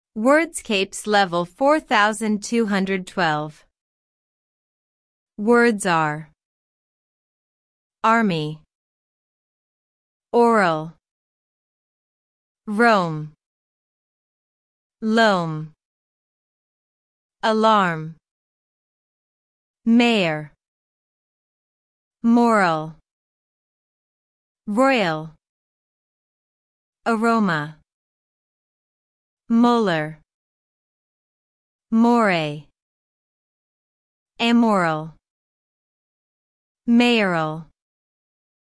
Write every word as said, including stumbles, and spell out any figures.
Wordscapes level four thousand two hundred twelve. Words are army, oral, Rome, loam, alarm, mayor, moral, royal, aroma, molar, more, amoral, mayoral.